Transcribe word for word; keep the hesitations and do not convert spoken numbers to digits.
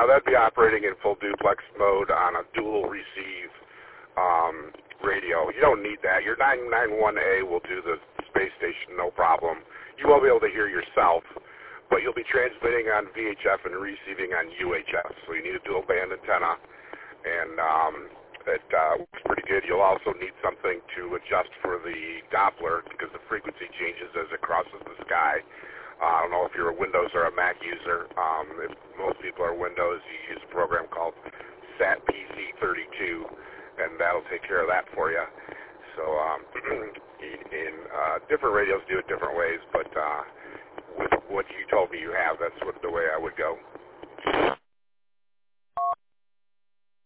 Yeah, that'd be operating in full duplex mode on a dual receive um, radio. You don't need that. Your nine ninety-one A will do the space station, no problem. You won't be able to hear yourself, but you'll be transmitting on V H F and receiving on U H F. So you need a dual band antenna, and um, it uh, works pretty good. You'll also need something to adjust for the Doppler because the frequency changes as it crosses the sky. Uh, I don't know if you're a Windows or a Mac user. Um, if most people are Windows, you use a program called S A T P C thirty-two, and that'll take care of that for you. So um, in, in uh, different radios do it different ways, but uh, with what you told me you have, that's what the way I would go.